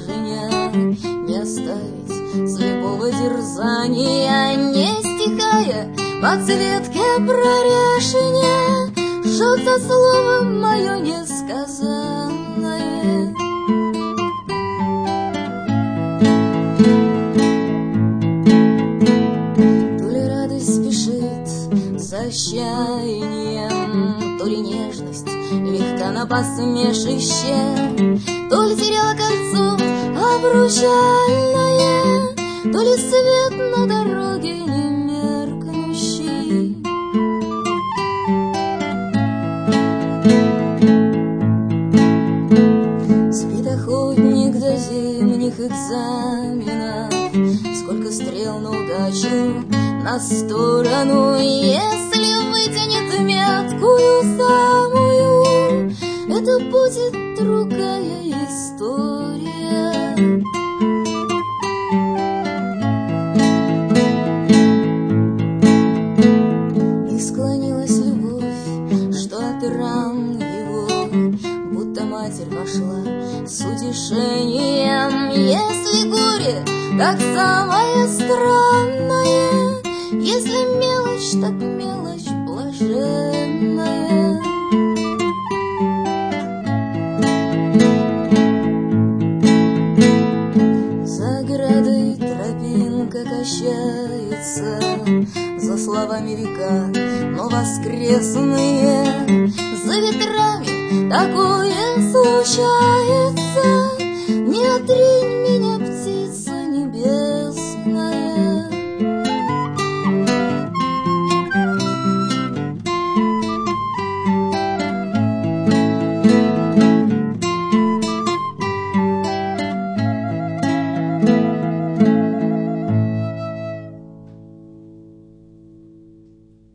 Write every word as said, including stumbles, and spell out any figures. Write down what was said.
женя, не оставить слепого дерзания, не стихая по цветке проряшения, жжется слово мое несказанное. То ли радость спешит за отчаянием, то ли нежность легка на посмешище, то ли теряла кольцо обручальное, то ли свет на дороге не меркнущий. Спит охотник до зимних экзаменов, сколько стрел на удачу на сторону, если вытянет меткую самую, это будет другая история. И склонилась любовь, что от ран его будто матерь вошла с утешением. Если горе, так самое странное, если мелочь, так мелочь блаженная. За оградой тропинка качается, за словами века, но воскресные. За ветрами такое случается,